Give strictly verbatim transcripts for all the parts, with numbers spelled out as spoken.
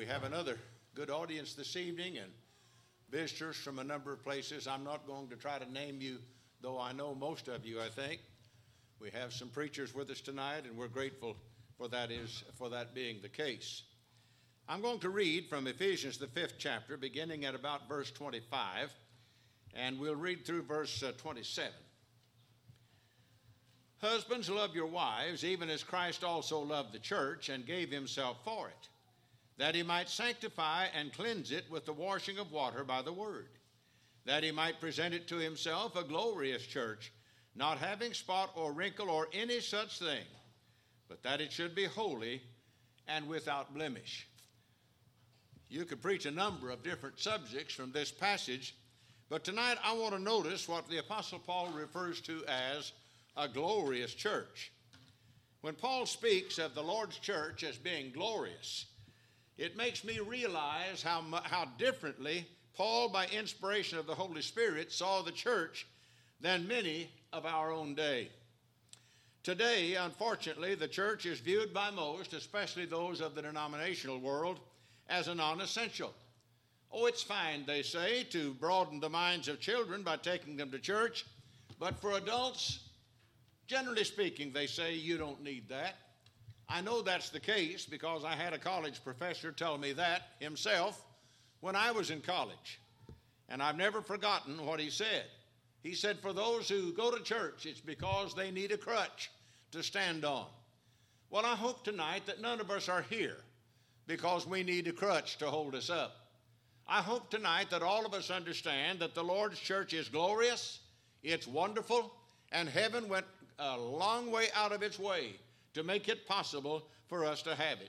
We have another good audience this evening and visitors from a number of places. I'm not going to try to name you, though I know most of you, I think. We have some preachers with us tonight, and we're grateful for that is for that being the case. I'm going to read from Ephesians, the fifth chapter, beginning at about verse twenty-five, and we'll read through verse uh, twenty-seven. Husbands, love your wives, even as Christ also loved the church and gave himself for it, that he might sanctify and cleanse it with the washing of water by the word, that he might present it to himself a glorious church, not having spot or wrinkle or any such thing, but that it should be holy and without blemish. You could preach a number of different subjects from this passage, but tonight I want to notice what the Apostle Paul refers to as a glorious church. When Paul speaks of the Lord's church as being glorious, it makes me realize how, how differently Paul, by inspiration of the Holy Spirit, saw the church than many of our own day. Today, unfortunately, the church is viewed by most, especially those of the denominational world, as a non-essential. Oh, it's fine, they say, to broaden the minds of children by taking them to church, but for adults, generally speaking, they say you don't need that. I know that's the case because I had a college professor tell me that himself when I was in college, and I've never forgotten what he said. He said, for those who go to church, it's because they need a crutch to stand on. Well, I hope tonight that none of us are here because we need a crutch to hold us up. I hope tonight that all of us understand that the Lord's church is glorious, it's wonderful, and heaven went a long way out of its way to make it possible for us to have it.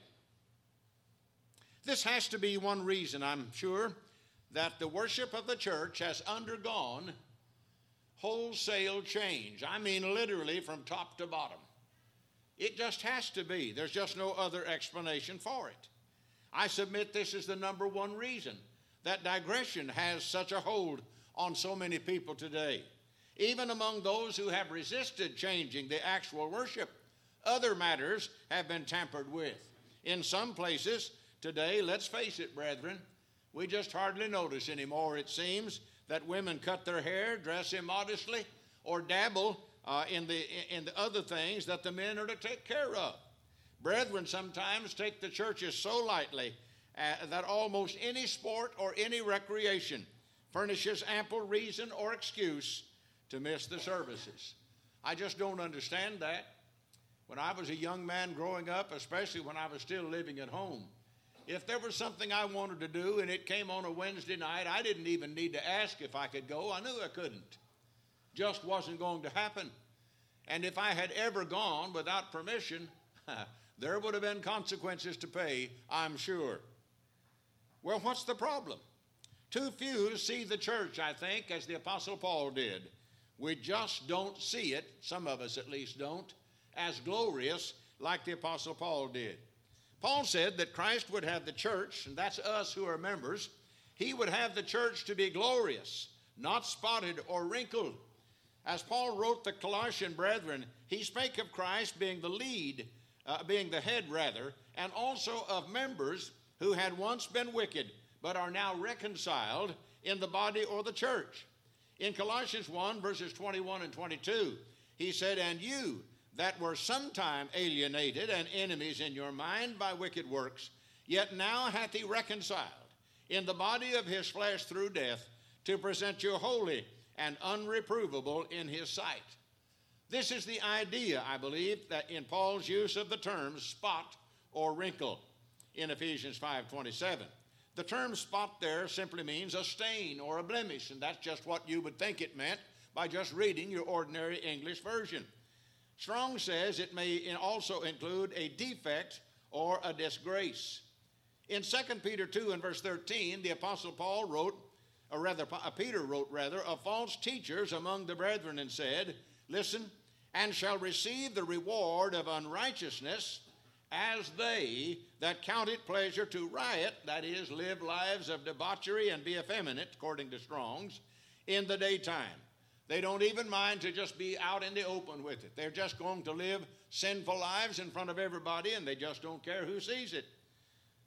This has to be one reason, I'm sure, that the worship of the church has undergone wholesale change. I mean literally from top to bottom. It just has to be. There's just no other explanation for it. I submit this is the number one reason that digression has such a hold on so many people today. Even among those who have resisted changing the actual worship, other matters have been tampered with. In some places today, let's face it, brethren, we just hardly notice anymore, it seems, that women cut their hair, dress immodestly, or dabble uh, in, the, in the other things that the men are to take care of. Brethren sometimes take the churches so lightly uh, that almost any sport or any recreation furnishes ample reason or excuse to miss the services. I just don't understand that. When I was a young man growing up, especially when I was still living at home, if there was something I wanted to do and it came on a Wednesday night, I didn't even need to ask if I could go. I knew I couldn't. Just wasn't going to happen. And if I had ever gone without permission, there would have been consequences to pay, I'm sure. Well, what's the problem? Too few see the church, I think, as the Apostle Paul did. We just don't see it, some of us at least don't, as glorious like the Apostle Paul did. Paul said that Christ would have the church, and that's us who are members, he would have the church to be glorious, not spotted or wrinkled. As Paul wrote the Colossian brethren, he spake of Christ being the lead, uh, being the head rather, and also of members who had once been wicked, but are now reconciled in the body or the church. In Colossians one, verses twenty-one and twenty-two, he said, and you that were sometime alienated and enemies in your mind by wicked works, yet now hath he reconciled in the body of his flesh through death, to present you holy and unreprovable in his sight. This is the idea, I believe, that in Paul's use of the term spot or wrinkle in Ephesians five twenty-seven. The term spot there simply means a stain or a blemish, and that's just what you would think it meant by just reading your ordinary English version. Strong says it may also include a defect or a disgrace. In Second Peter two and verse thirteen, the Apostle Paul wrote, or rather Peter wrote rather, of false teachers among the brethren and said, listen, and shall receive the reward of unrighteousness as they that count it pleasure to riot, that is, live lives of debauchery and be effeminate, according to Strong's, in the daytime. They don't even mind to just be out in the open with it. They're just going to live sinful lives in front of everybody, and they just don't care who sees it.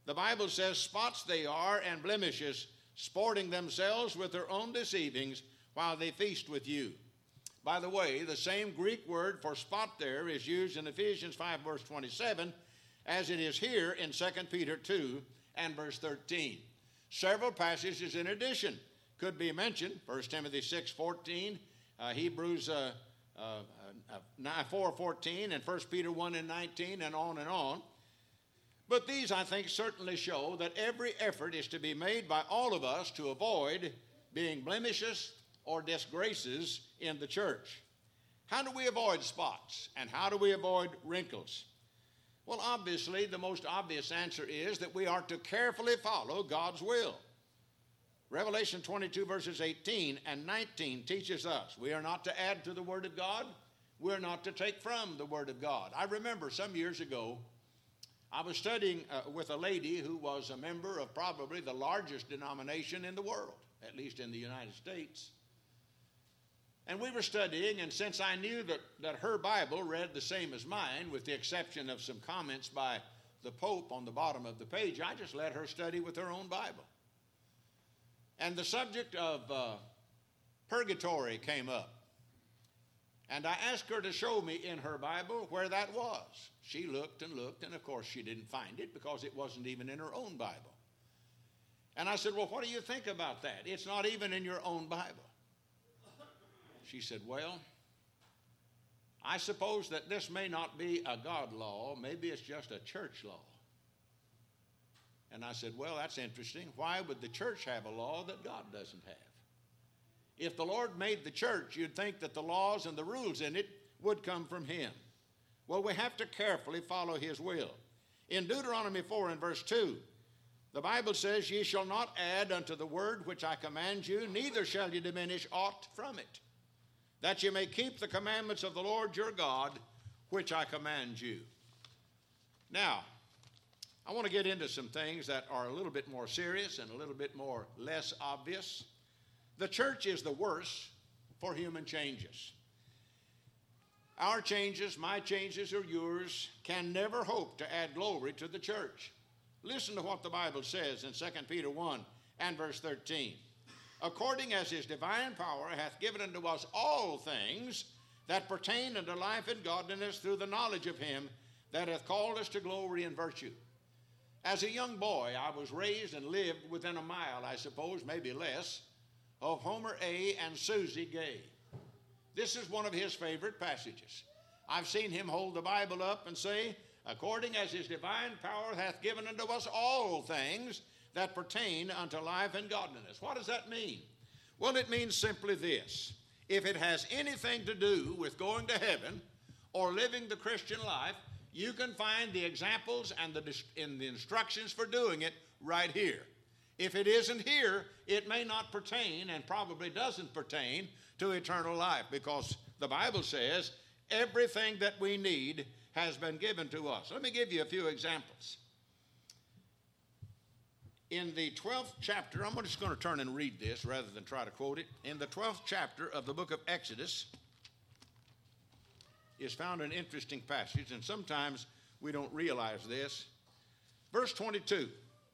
The Bible says, spots they are and blemishes, sporting themselves with their own deceivings while they feast with you. By the way, the same Greek word for spot there is used in Ephesians five, verse twenty-seven, as it is here in Second Peter two and verse thirteen. Several passages in addition could be mentioned. First Timothy six, fourteen, uh, Hebrews uh, uh, uh, four, fourteen, and First Peter one and nineteen, and on and on. But these, I think, certainly show that every effort is to be made by all of us to avoid being blemishes or disgraces in the church. How do we avoid spots, and how do we avoid wrinkles? Well, obviously, the most obvious answer is that we are to carefully follow God's will. Revelation twenty-two, verses eighteen and nineteen teaches us we are not to add to the Word of God. We're not to take from the Word of God. I remember some years ago, I was studying uh, with a lady who was a member of probably the largest denomination in the world, at least in the United States. And we were studying, and since I knew that, that her Bible read the same as mine, with the exception of some comments by the Pope on the bottom of the page, I just let her study with her own Bible. And the subject of uh, purgatory came up. And I asked her to show me in her Bible where that was. She looked and looked, and of course she didn't find it because it wasn't even in her own Bible. And I said, well, what do you think about that? It's not even in your own Bible. She said, well, I suppose that this may not be a God law. Maybe it's just a church law. And I said, well, that's interesting. Why would the church have a law that God doesn't have? If the Lord made the church, you'd think that the laws and the rules in it would come from him. Well, we have to carefully follow his will. In Deuteronomy four and verse two, the Bible says, ye shall not add unto the word which I command you, neither shall you diminish aught from it, that you may keep the commandments of the Lord your God, which I command you. Now, I want to get into some things that are a little bit more serious and a little bit more less obvious. The church is the worse for human changes. Our changes, my changes or yours, can never hope to add glory to the church. Listen to what the Bible says in Second Peter one and verse thirteen. According as his divine power hath given unto us all things that pertain unto life and godliness through the knowledge of him that hath called us to glory and virtue. As a young boy, I was raised and lived within a mile, I suppose, maybe less, of Homer A. and Susie Gay. This is one of his favorite passages. I've seen him hold the Bible up and say, according as his divine power hath given unto us all things that pertain unto life and godliness. What does that mean? Well, it means simply this. If it has anything to do with going to heaven or living the Christian life, you can find the examples and the, in the instructions for doing it right here. If it isn't here, it may not pertain and probably doesn't pertain to eternal life, because the Bible says everything that we need has been given to us. Let me give you a few examples. In the twelfth chapter, I'm just going to turn and read this rather than try to quote it. In the twelfth chapter of the book of Exodus is found an interesting passage, and sometimes we don't realize this. Verse twenty-two.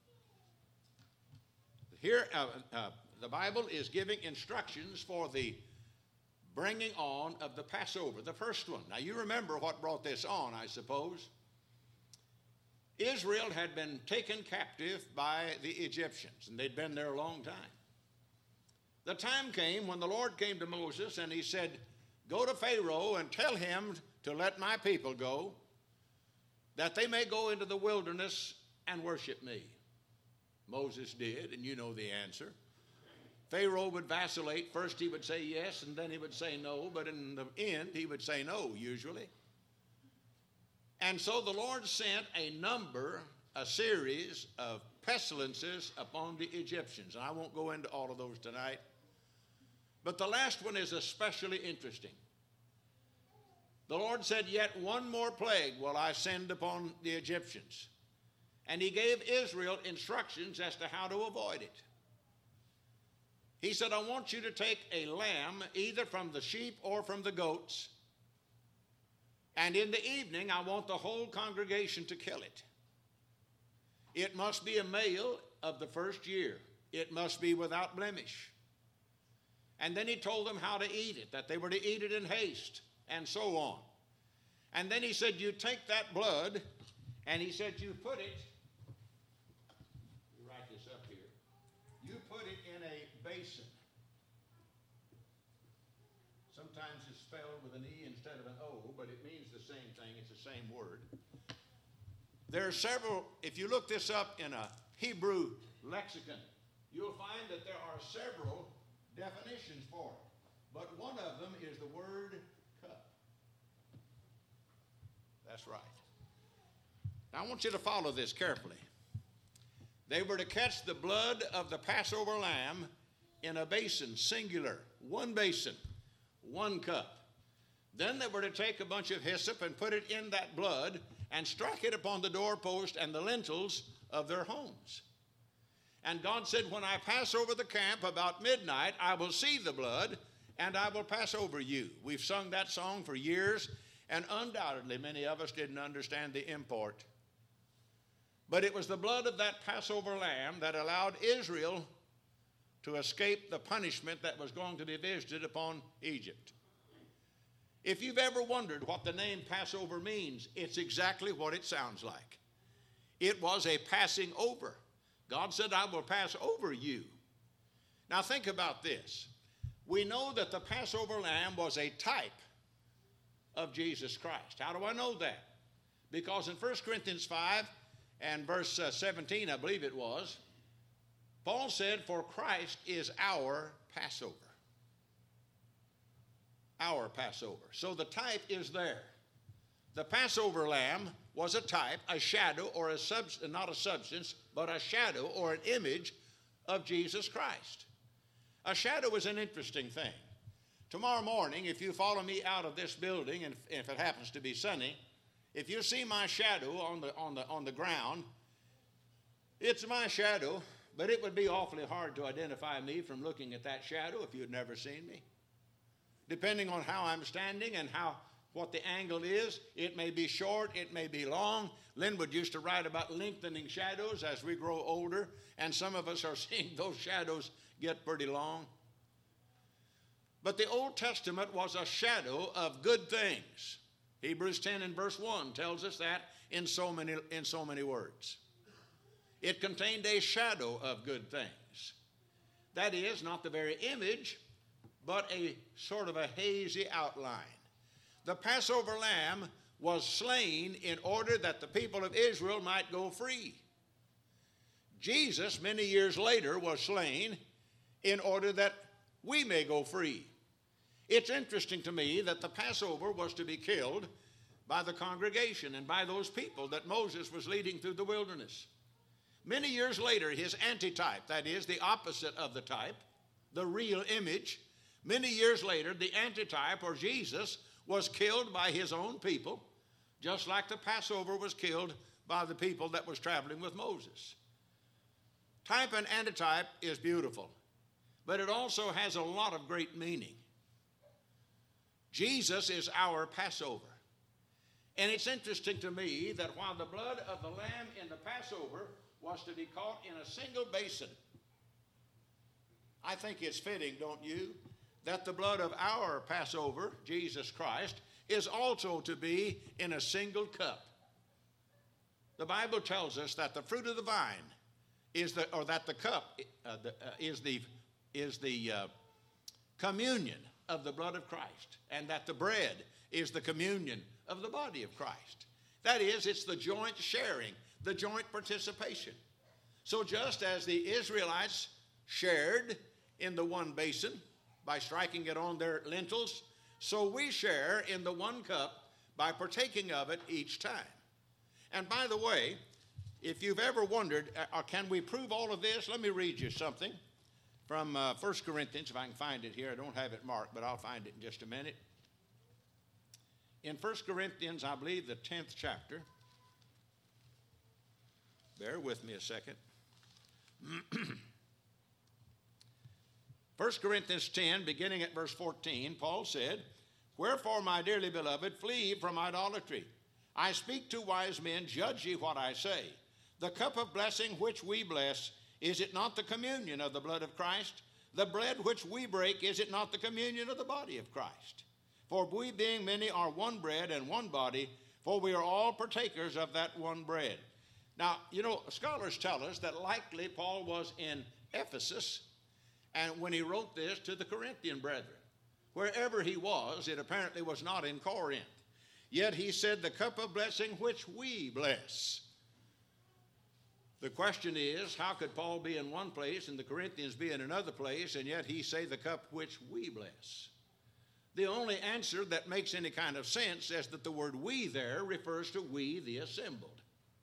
Here, uh, uh, the Bible is giving instructions for the bringing on of the Passover, the first one. Now, you remember what brought this on, I suppose. Israel had been taken captive by the Egyptians, and they'd been there a long time. The time came when the Lord came to Moses, and he said, go to Pharaoh and tell him to let my people go, that they may go into the wilderness and worship me. Moses did, and you know the answer. Pharaoh would vacillate. First he would say yes, and then he would say no, but in the end he would say no, usually. And so the Lord sent a number, a series of pestilences upon the Egyptians. And I won't go into all of those tonight. But the last one is especially interesting. The Lord said, yet one more plague will I send upon the Egyptians. And he gave Israel instructions as to how to avoid it. He said, I want you to take a lamb, either from the sheep or from the goats, and in the evening I want the whole congregation to kill it. It must be a male of the first year. It must be without blemish. And then he told them how to eat it, that they were to eat it in haste, and so on. And then he said, you take that blood, and he said, you put it, you write this up here, you put it in a basin. Sometimes it's spelled with an E instead of an O, but it means the same thing. It's the same word. There are several, if you look this up in a Hebrew lexicon, you'll find that there are several definitions for it. But one of them is the word cup. That's right. Now I want you to follow this carefully. They were to catch the blood of the Passover lamb in a basin, singular, one basin, one cup. Then they were to take a bunch of hyssop and put it in that blood and strike it upon the doorpost and the lintels of their homes. And God said, when I pass over the camp about midnight, I will see the blood, and I will pass over you. We've sung that song for years, and undoubtedly many of us didn't understand the import. But it was the blood of that Passover lamb that allowed Israel to escape the punishment that was going to be visited upon Egypt. If you've ever wondered what the name Passover means, it's exactly what it sounds like. It was a passing over. God said, I will pass over you. Now think about this. We know that the Passover lamb was a type of Jesus Christ. How do I know that? Because in First Corinthians five and verse seventeen, I believe it was, Paul said, for Christ is our Passover. Our Passover. So the type is there. The Passover lamb was a type, a shadow, or a substance, not a substance, but a shadow or an image of Jesus Christ. A shadow is an interesting thing. Tomorrow morning, if you follow me out of this building, and if it happens to be sunny, if you see my shadow on the, on the, on the ground, it's my shadow, but it would be awfully hard to identify me from looking at that shadow if you'd never seen me. Depending on how I'm standing and how what the angle is, it may be short, it may be long. Linwood used to write about lengthening shadows as we grow older, and some of us are seeing those shadows get pretty long. But the Old Testament was a shadow of good things. Hebrews ten and verse one tells us that in so many, in so many words. It contained a shadow of good things. That is, not the very image, but a sort of a hazy outline. The Passover lamb was slain in order that the people of Israel might go free. Jesus, many years later, was slain in order that we may go free. It's interesting to me that the Passover was to be killed by the congregation and by those people that Moses was leading through the wilderness. Many years later, his antitype, that is, the opposite of the type, the real image, many years later, the antitype, or Jesus, was killed by his own people, just like the Passover was killed by the people that was traveling with Moses. Type and antitype is beautiful, but it also has a lot of great meaning. Jesus is our Passover. And it's interesting to me that while the blood of the lamb in the Passover was to be caught in a single basin, I think it's fitting, don't you, that the blood of our Passover, Jesus Christ, is also to be in a single cup. The Bible tells us that the fruit of the vine is the, or that the cup uh, the, uh, is the, is the uh, communion of the blood of Christ, and that the bread is the communion of the body of Christ. That is, it's the joint sharing, the joint participation. So just as the Israelites shared in the one basin by striking it on their lintels, so we share in the one cup by partaking of it each time. And by the way, if you've ever wondered, uh, can we prove all of this? Let me read you something from uh, First Corinthians, if I can find it here. I don't have it marked, but I'll find it in just a minute. In First Corinthians, I believe the tenth chapter. Bear with me a second. First Corinthians ten, beginning at verse fourteen, Paul said, "Wherefore, my dearly beloved, flee from idolatry. I speak to wise men, judge ye what I say. The cup of blessing which we bless, is it not the communion of the blood of Christ? The bread which we break, is it not the communion of the body of Christ? For we being many are one bread and one body, for we are all partakers of that one bread. Now, you know, scholars tell us that likely Paul was in Ephesus, and when he wrote this to the Corinthian brethren. Wherever he was, it apparently was not in Corinth. Yet he said, the cup of blessing which we bless. The question is, how could Paul be in one place and the Corinthians be in another place, and yet he say the cup which we bless? The only answer that makes any kind of sense is that the word we there refers to we the assembled.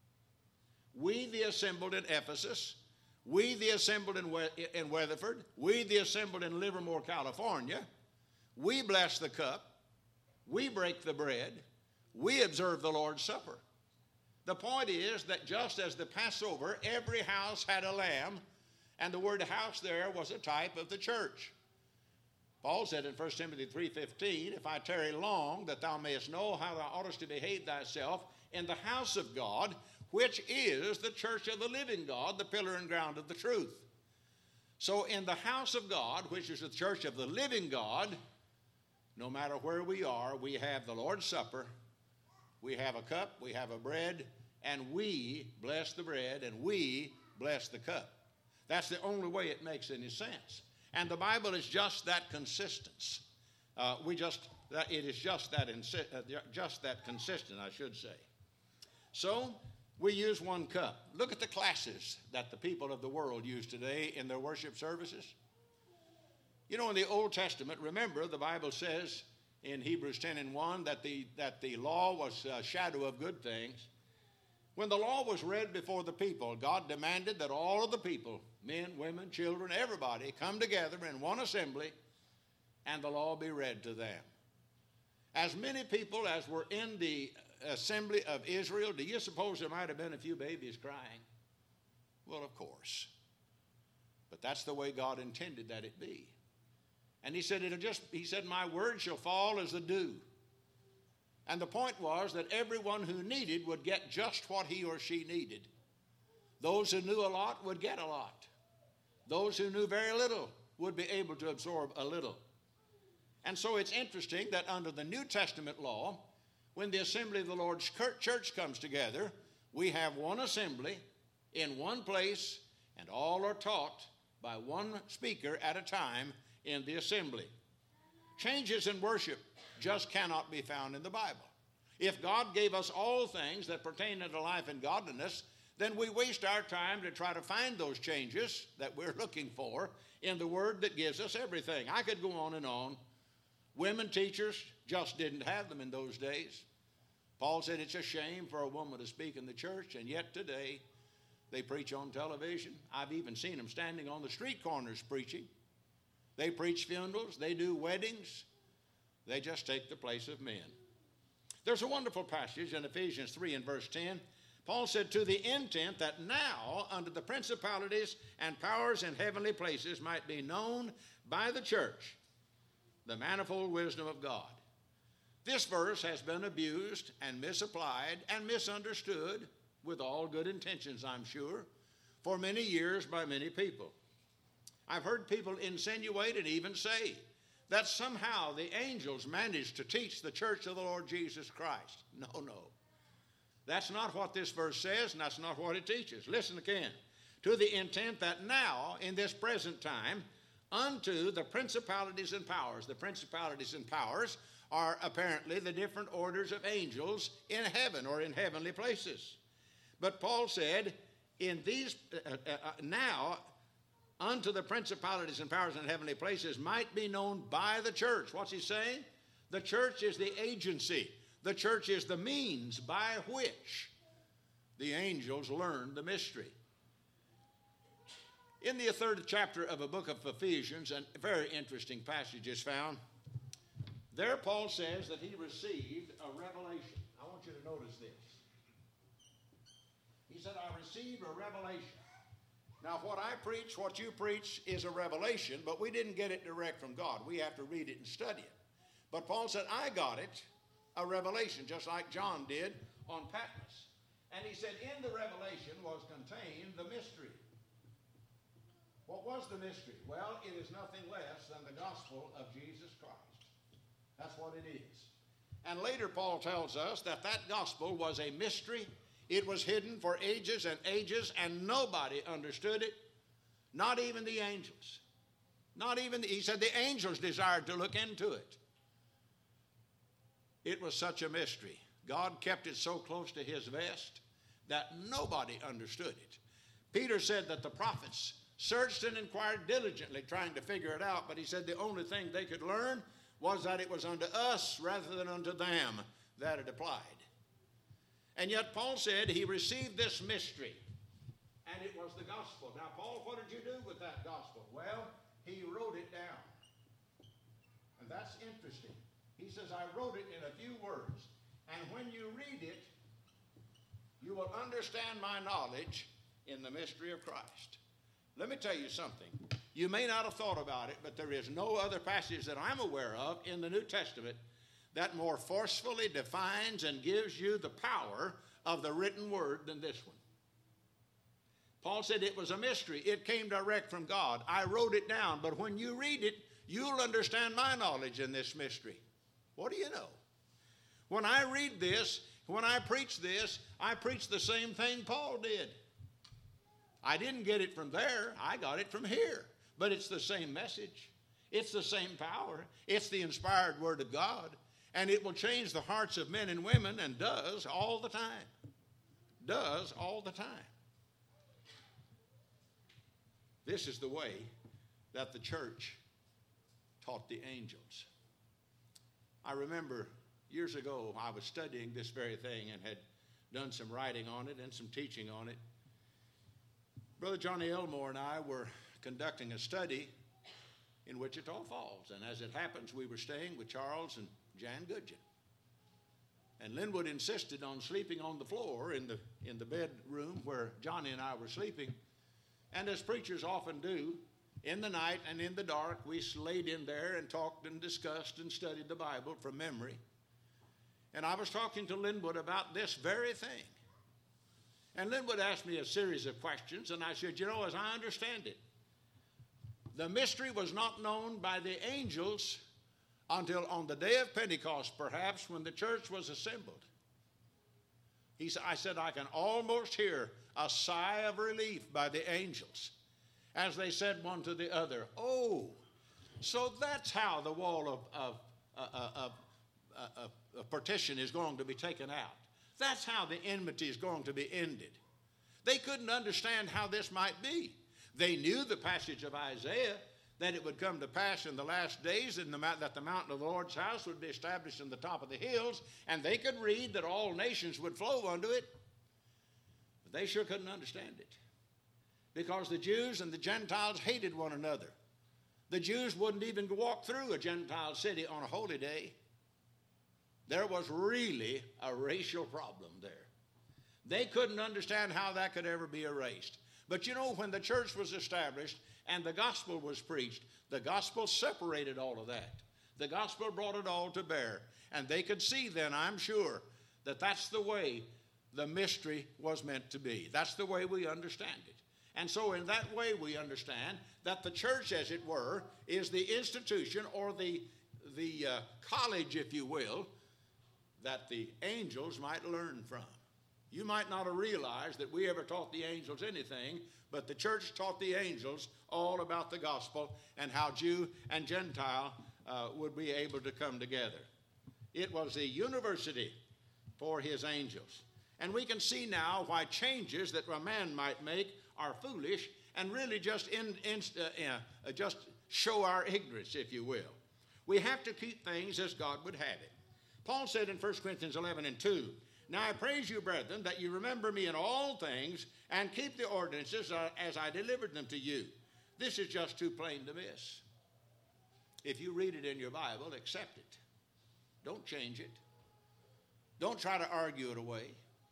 We the assembled in Ephesus, we the assembled in, we- in Weatherford, we the assembled in Livermore, California, we bless the cup, we break the bread, we observe the Lord's Supper. The point is that just as the Passover, every house had a lamb, and the word house there was a type of the church. Paul said in First Timothy three fifteen, if I tarry long, that thou mayest know how thou oughtest to behave thyself in the house of God, which is the church of the living God, the pillar and ground of the truth. So in the house of God, which is the church of the living God, no matter where we are, we have the Lord's Supper, we have a cup, we have a bread, and we bless the bread, and we bless the cup. That's the only way it makes any sense. And the Bible is just that consistent. Uh, we just that it is just that insi- uh, just that consistent, I should say. So we use one cup. Look at the classes that the people of the world use today in their worship services. You know, in the Old Testament, remember the Bible says in Hebrews ten and one that the that the law was a shadow of good things. When the law was read before the people, God demanded that all of the people, men, women, children, everybody, come together in one assembly and the law be read to them. As many people as were in the assembly of Israel, do you suppose there might have been a few babies crying? Well, of course. But that's the way God intended that it be. And he said, it'll just, he said, my word shall fall as the dew. And the point was that everyone who needed would get just what he or she needed. Those who knew a lot would get a lot. Those who knew very little would be able to absorb a little. And so it's interesting that under the New Testament law, when the assembly of the Lord's church comes together, we have one assembly in one place, and all are taught by one speaker at a time in the assembly. Changes in worship just cannot be found in the Bible. If God gave us all things that pertain unto life and godliness, then we waste our time to try to find those changes that we're looking for in the Word that gives us everything. I could go on and on. Women teachers just didn't have them in those days. Paul said it's a shame for a woman to speak in the church, and yet today they preach on television. I've even seen them standing on the street corners preaching. They preach funerals, they do weddings. They just take the place of men. There's a wonderful passage in Ephesians three and verse ten. Paul said, to the intent that now under the principalities and powers in heavenly places might be known by the church the manifold wisdom of God. This verse has been abused and misapplied and misunderstood, with all good intentions, I'm sure, for many years by many people. I've heard people insinuate and even say that somehow the angels managed to teach the church of the Lord Jesus Christ. No, no. That's not what this verse says, and that's not what it teaches. Listen again. To the intent that now, in this present time, unto the principalities and powers. The principalities and powers are apparently the different orders of angels in heaven or in heavenly places. But Paul said, in these, uh, uh, now, unto the principalities and powers in heavenly places might be known by the church. What's he saying? The church is the agency. The church is the means by which the angels learned the mystery. In the third chapter of the book of Ephesians, a very interesting passage is found. There Paul says that he received a revelation. I want you to notice this. He said, I received a revelation. Now, what I preach, what you preach, is a revelation, but we didn't get it direct from God. We have to read it and study it. But Paul said, I got it, a revelation, just like John did on Patmos. And he said, in the revelation was contained the mystery. What was the mystery? Well, it is nothing less than the gospel of Jesus Christ. That's what it is. And later Paul tells us that that gospel was a mystery. It was hidden for ages and ages, and nobody understood it, not even the angels. Not even, the, he said the angels desired to look into it. It was such a mystery. God kept it so close to his vest that nobody understood it. Peter said that the prophets searched and inquired diligently trying to figure it out, but he said the only thing they could learn was that it was unto us rather than unto them that it applied. And yet Paul said he received this mystery, and it was the gospel. Now, Paul, what did you do with that gospel? Well, he wrote it down. And that's interesting. He says, I wrote it in a few words. And when you read it, you will understand my knowledge in the mystery of Christ. Let me tell you something. You may not have thought about it, but there is no other passage that I'm aware of in the New Testament that more forcefully defines and gives you the power of the written word than this one. Paul said it was a mystery. It came direct from God. I wrote it down, but when you read it, you'll understand my knowledge in this mystery. What do you know? When I read this, when I preach this, I preach the same thing Paul did. I didn't get it from there. I got it from here. But it's the same message. It's the same power. It's the inspired word of God. And it will change the hearts of men and women, and does all the time. Does all the time. This is the way that the church taught the angels. I remember years ago I was studying this very thing and had done some writing on it and some teaching on it. Brother Johnny Elmore and I were conducting a study in Wichita Falls, and as it happens, we were staying with Charles and Jan Goodgen. And Linwood insisted on sleeping on the floor in the, in the bedroom where Johnny and I were sleeping. And as preachers often do, in the night and in the dark, we laid in there and talked and discussed and studied the Bible from memory. And I was talking to Linwood about this very thing. And Linwood asked me a series of questions, and I said, you know, as I understand it, the mystery was not known by the angels until on the day of Pentecost, perhaps, when the church was assembled. He said, I said, I can almost hear a sigh of relief by the angels as they said one to the other, oh, so that's how the wall of, of, uh, of, uh, of partition is going to be taken out. That's how the enmity is going to be ended. They couldn't understand how this might be. They knew the passage of Isaiah, that it would come to pass in the last days and the, that the mountain of the Lord's house would be established in the top of the hills, and they could read that all nations would flow unto it. But they sure couldn't understand it, because the Jews and the Gentiles hated one another. The Jews wouldn't even walk through a Gentile city on a holy day. There was really a racial problem there. They couldn't understand how that could ever be erased. But you know, when the church was established and the gospel was preached, the gospel separated all of that. The gospel brought it all to bear. And they could see then, I'm sure, that that's the way the mystery was meant to be. That's the way we understand it. And so in that way we understand that the church, as it were, is the institution or the, the uh, college, if you will, that the angels might learn from. You might not have realized that we ever taught the angels anything, but the church taught the angels all about the gospel and how Jew and Gentile uh, would be able to come together. It was a university for his angels. And we can see now why changes that a man might make are foolish and really just, in, in, uh, uh, just show our ignorance, if you will. We have to keep things as God would have it. Paul said in First Corinthians eleven and two, now I praise you, brethren, that you remember me in all things and keep the ordinances as I delivered them to you. This is just too plain to miss. If you read it in your Bible, accept it. Don't change it. Don't try to argue it away.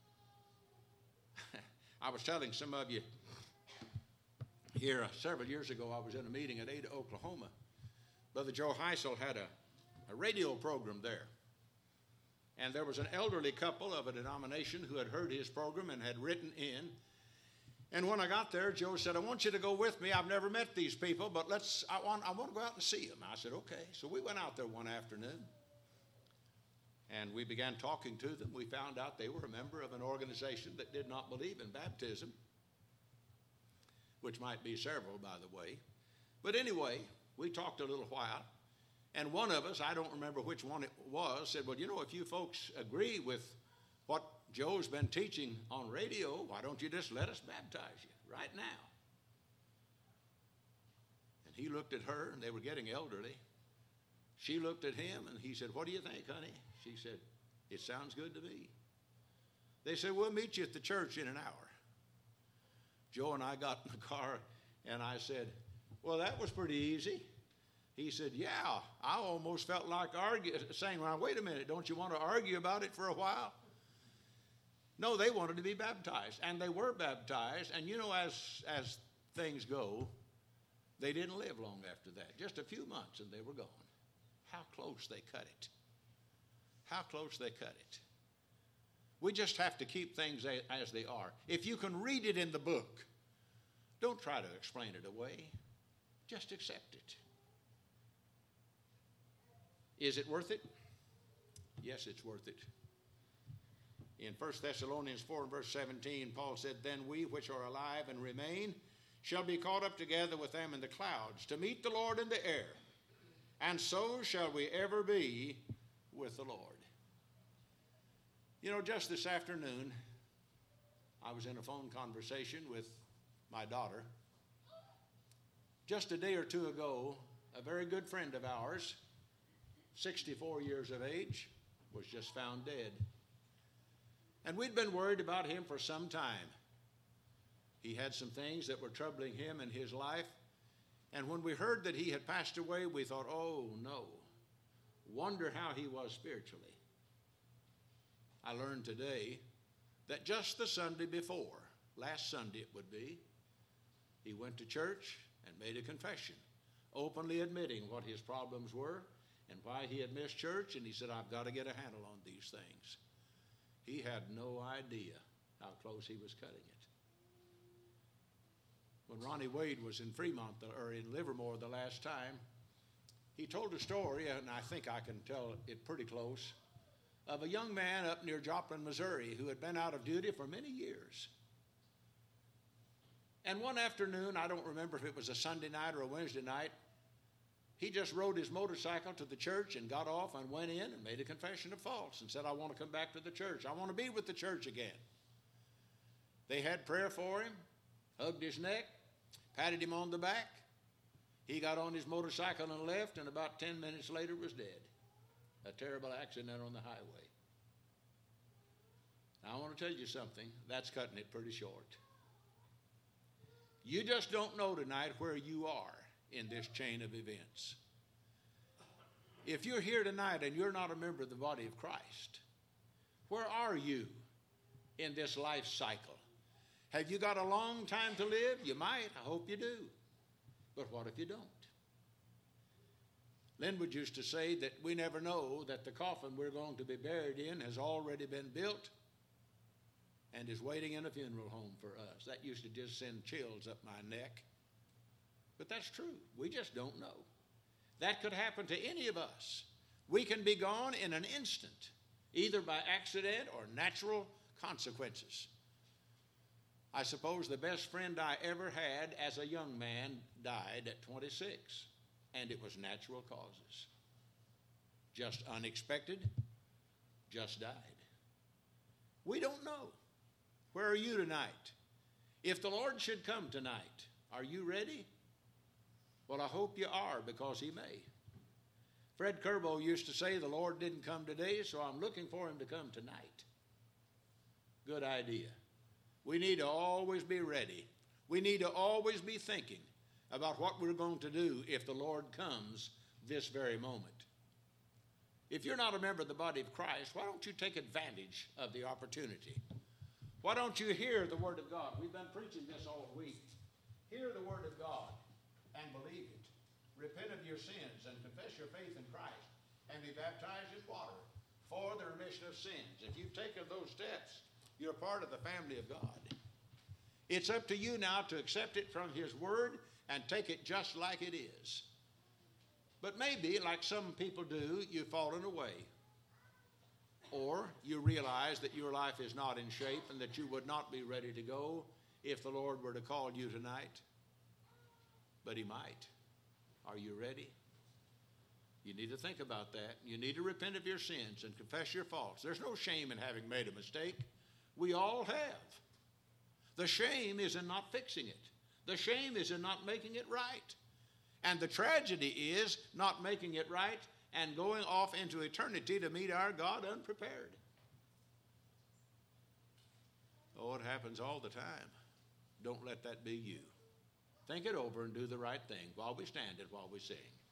I was telling some of you here uh, several years ago, I was in a meeting at Ada, Oklahoma. Brother Joe Heisel had a, a radio program there. And there was an elderly couple of a denomination who had heard his program and had written in. And when I got there, Joe said, I want you to go with me. I've never met these people, but let's, I want, I want to go out and see them. I said, okay. So we went out there one afternoon, and we began talking to them. We found out they were a member of an organization that did not believe in baptism, which might be several, by the way. But anyway, we talked a little while. And one of us, I don't remember which one it was, said, well, you know, if you folks agree with what Joe's been teaching on radio, why don't you just let us baptize you right now? And he looked at her, and they were getting elderly. She looked at him, and he said, what do you think, honey? She said, it sounds good to me. They said, we'll meet you at the church in an hour. Joe and I got in the car, and I said, well, that was pretty easy. He said, yeah, I almost felt like argue, saying, well, wait a minute, don't you want to argue about it for a while? No, they wanted to be baptized, and they were baptized. And you know, as, as things go, they didn't live long after that. Just a few months, and they were gone. How close they cut it. How close they cut it. We just have to keep things as they are. If you can read it in the book, don't try to explain it away. Just accept it. Is it worth it? Yes, it's worth it. In First Thessalonians four and verse seventeen, Paul said, then we which are alive and remain shall be caught up together with them in the clouds to meet the Lord in the air. And so shall we ever be with the Lord. You know, just this afternoon, I was in a phone conversation with my daughter. Just a day or two ago, a very good friend of ours, sixty-four years of age, was just found dead. And we'd been worried about him for some time. He had some things that were troubling him in his life. And when we heard that he had passed away, we thought, oh no, wonder how he was spiritually. I learned today that just the Sunday before, last Sunday it would be, he went to church and made a confession, openly admitting what his problems were and why he had missed church, and he said, I've got to get a handle on these things. He had no idea how close he was cutting it. When Ronnie Wade was in Fremont, or in Livermore the last time, he told a story, and I think I can tell it pretty close, of a young man up near Joplin, Missouri, who had been out of duty for many years. And one afternoon, I don't remember if it was a Sunday night or a Wednesday night, he just rode his motorcycle to the church and got off and went in and made a confession of faults and said, I want to come back to the church. I want to be with the church again. They had prayer for him, hugged his neck, patted him on the back. He got on his motorcycle and left, and about ten minutes later was dead. A terrible accident on the highway. Now, I want to tell you something. That's cutting it pretty short. You just don't know tonight where you are in this chain of events. If you're here tonight and you're not a member of the body of Christ, where are you in this life cycle? Have you got a long time to live? You might. I hope you do. But what if you don't? Linwood used to say that we never know that the coffin we're going to be buried in has already been built and is waiting in a funeral home for us. That used to just send chills up my neck. But that's true. We just don't know. That could happen to any of us. We can be gone in an instant, either by accident or natural consequences. I suppose the best friend I ever had as a young man died at twenty-six, and it was natural causes. Just unexpected, just died. We don't know. Where are you tonight? If the Lord should come tonight, are you ready? Well, I hope you are, because he may. Fred Kerbo used to say, the Lord didn't come today, so I'm looking for him to come tonight. Good idea. We need to always be ready. We need to always be thinking about what we're going to do if the Lord comes this very moment. If you're not a member of the body of Christ, why don't you take advantage of the opportunity? Why don't you hear the Word of God? We've been preaching this all week. Hear the Word of God and believe it. Repent of your sins and confess your faith in Christ and be baptized in water for the remission of sins. If you've taken those steps, you're part of the family of God. It's up to you now to accept it from His Word and take it just like it is. But maybe, like some people do, you've fallen away. Or you realize that your life is not in shape and that you would not be ready to go if the Lord were to call you tonight. But He might. Are you ready? You need to think about that. You need to repent of your sins and confess your faults. There's no shame in having made a mistake. We all have. The shame is in not fixing it. The shame is in not making it right. And the tragedy is not making it right and going off into eternity to meet our God unprepared. Oh, it happens all the time. Don't let that be you. Think it over and do the right thing while we stand and while we sing.